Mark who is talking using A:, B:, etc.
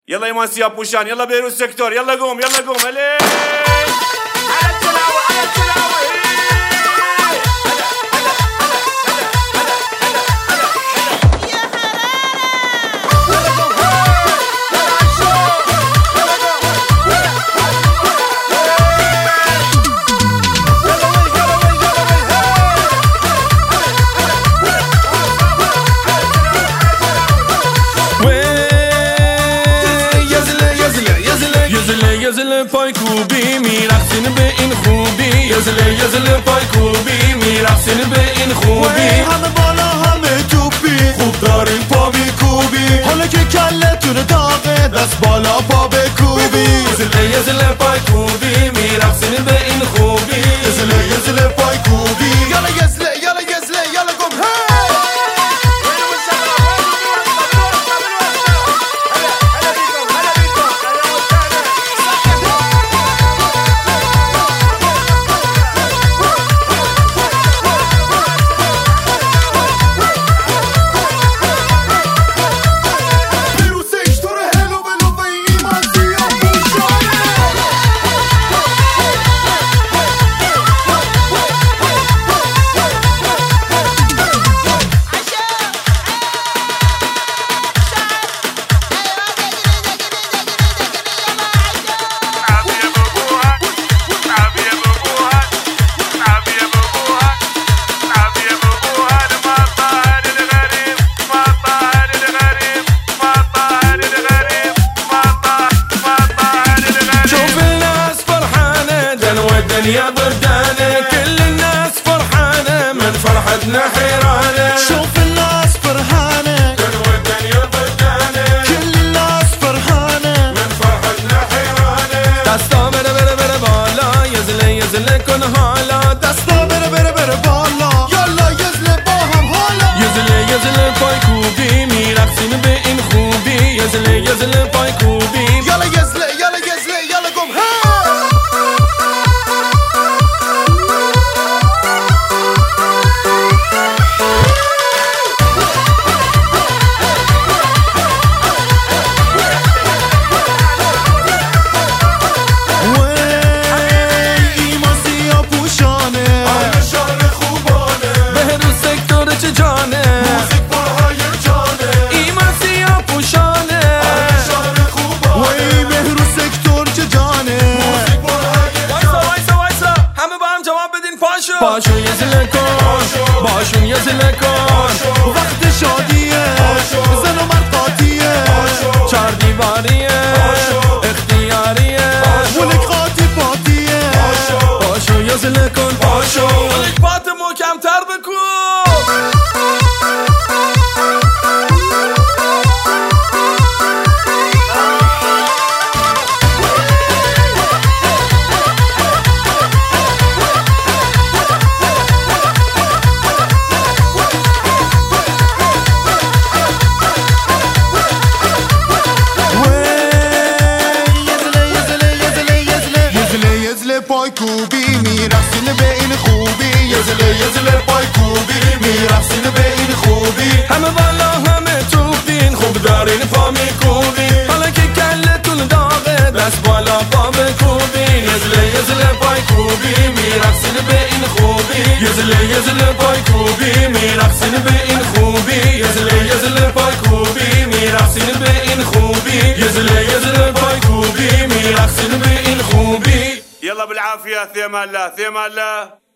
A: يلا ايمان سياب بوشان، يلا بيروت سيكتور، يلا قوم يلا قوم. على التلاوة على التلاوة.
B: یزل پای کوبی میرقصین به این خوبی، یزل پای کوبی میرقصین به این خوبی.
C: همه بالا همه توپی، خوب دارین پا میکوبی، حالا که کلتون داغه دست بالا پا بکوبی.
B: یزل پای کوبی میرقصین به این خوبی،
C: یزل پای کوبی. یالا یزله یالا یزله یالا گم
B: يا بردانة، كل الناس فرحانة من فرحتنا حيرانة.
C: شوف الناس فرحانة
B: والدنيا بردانة،
C: كل الناس فرحانة
B: من فرحتنا حيرانة. دستا بره بره بره بالا، يزله كن حالا.
C: دستا بره بره بره بالا، يلا يزله با هم حالا.
B: يزله پای کوبی میرقصین به این خوبی، يزله پای کوبی.
C: يلا يزله يلا يزله يلا قوم
B: پاشو یزله کن، باشون یزله کن.
C: وقت شادیه، زن و مرد قاطیه،
B: چار دیواریه، اختیاریه،
C: ولک قاطی پاتیه.
B: پاشو یزله کن، پاشو ولک پات محکم‌تر بکن.
C: پای کوبی میرقصین به این خوبی، یزله پای کوبی میرقصین به این خوبی.
B: همه بالا همه توپین، خوب دارین پا میکوبین، حالا که کلتون داغه دست بالا پا بکوبین. یزله پای کوبی میرقصین به این خوبی، یزله پای کوبی میرقصین به این خوبی. یزله پای کوبی میرقصین به این خوبی، یزله پای کوبی میرقصین به این خوبی.
A: يلا بالعافية، ثيما الله ثيما الله.